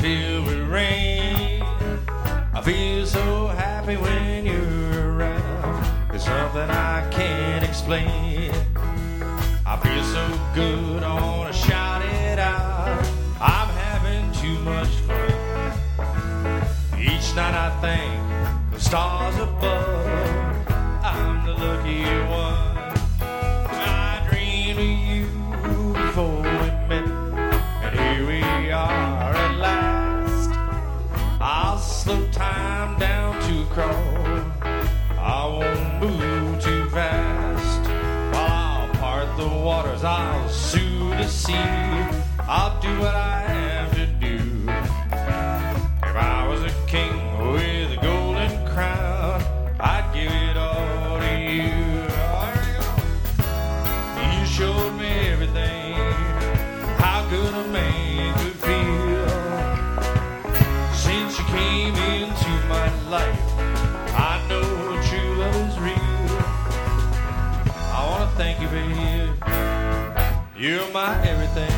filled with rain. I feel so happy when you're around. It's something I can't explain. I feel so good, I wanna shout it out. I'm having too much fun. Each night I thank the stars above. I'm the lucky one. I dreamed of you before we met, and here we are at last. I'll slow time down to a crawl. I won't move too fast. While I'll part the waters, I'll soothe the sea. I'll do what I have to do. If I was a king with a golden crown, I'd give it all to you. You showed me everything, how good a man could feel. Since you came into my life, I know true love is real. I wanna thank you, baby. You're my everything.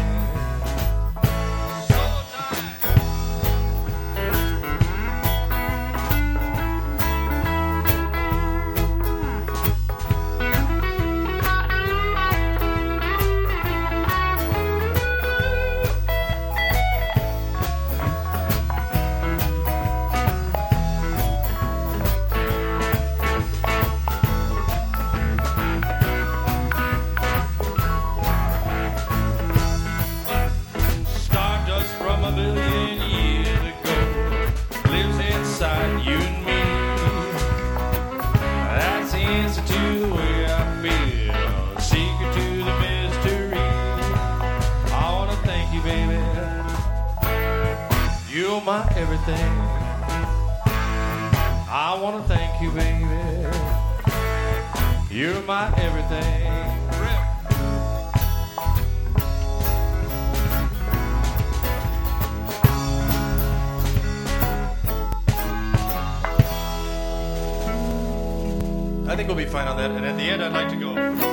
A billion years ago lives inside you and me. That's the answer to the way I feel, secret to the mystery. I wanna thank you, baby. You're my everything. I wanna thank you, baby. You're my everything. I think we'll be fine on that. And at the end, I'd like to go.